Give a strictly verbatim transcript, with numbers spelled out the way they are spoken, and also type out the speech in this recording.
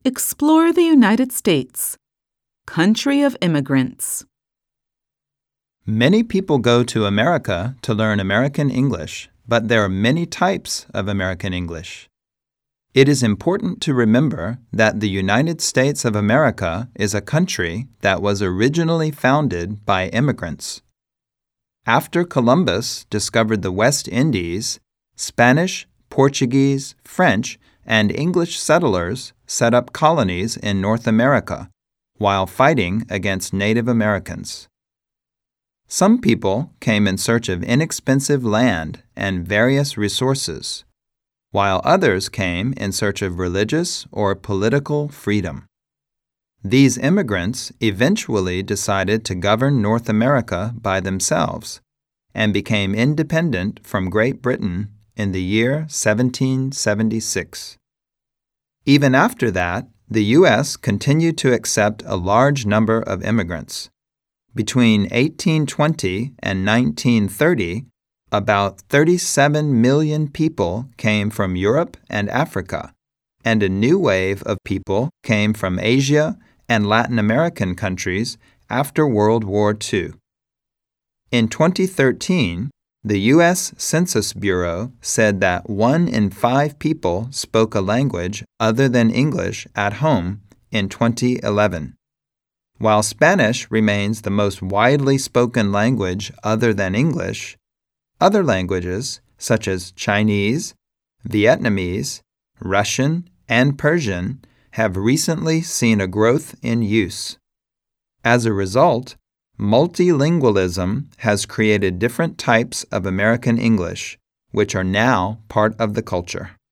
Explore the United States, country of immigrants. Many people go to America to learn American English, but there are many types of American English. It is important to remember that the United States of America is a country that was originally founded by immigrants. After Columbus discovered the West Indies, Spanish, Portuguese, French, and English settlers set up colonies in North America while fighting against Native Americans. Some people came in search of inexpensive land and various resources, while others came in search of religious or political freedom. These immigrants eventually decided to govern North America by themselves and became independent from Great Britain in the year seventeen seventy-six. Even after that, the U S continued to accept a large number of immigrants. Between eighteen twenty and nineteen thirty, about thirty-seven million people came from Europe and Africa, and a new wave of people came from Asia and Latin American countries after World War Two. In twenty thirteen, the U S Census Bureau said that one in five people spoke a language other than English at home in twenty eleven. While Spanish remains the most widely spoken language other than English, other languages such as Chinese, Vietnamese, Russian, and Persian have recently seen a growth in use. As a result, multilingualism has created different types of American English, which are now part of the culture.